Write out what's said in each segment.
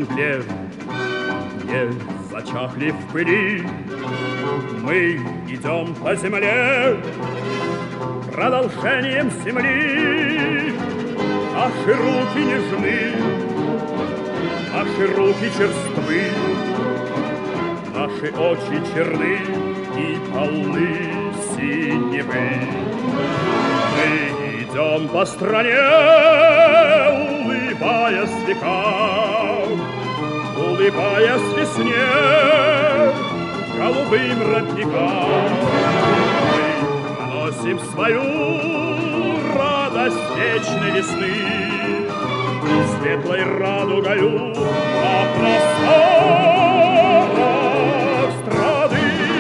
мгле, не зачахли в пыли. Мы идем по земле, продолжением земли. Наши руки нежны, наши руки черствы, наши очи черны и полны синевы. Мы идем по стране, улыбаясь векам, улыбаясь весне, голубым родникам. Мы проносим свою радость вечной весны, светлой радугою по просторах страны.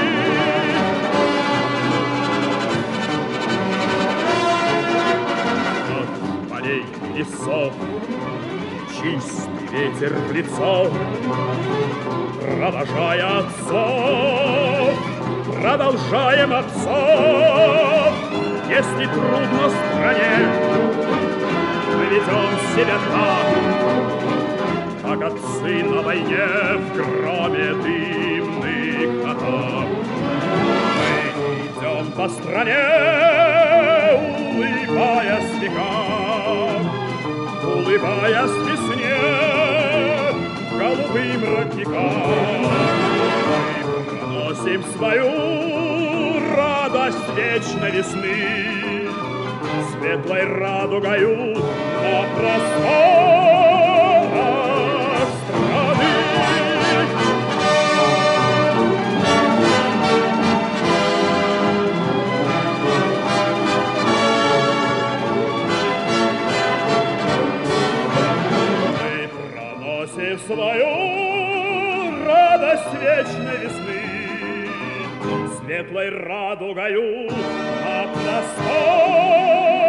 От полей и лесов чистый ветер в лицо, провожая отцов, продолжаем отцов. Если трудно стране, мы ведем себя так, как отцы на войне в громе дымных атак. Мы идем по стране, улыбаясь векам, улыбаясь весне, голубым родникам. Мы проносим свою радость вечной весны, светлой радугою по просторах страны. Мы проносим свою радость вечной весны, светлой радугою по просторах.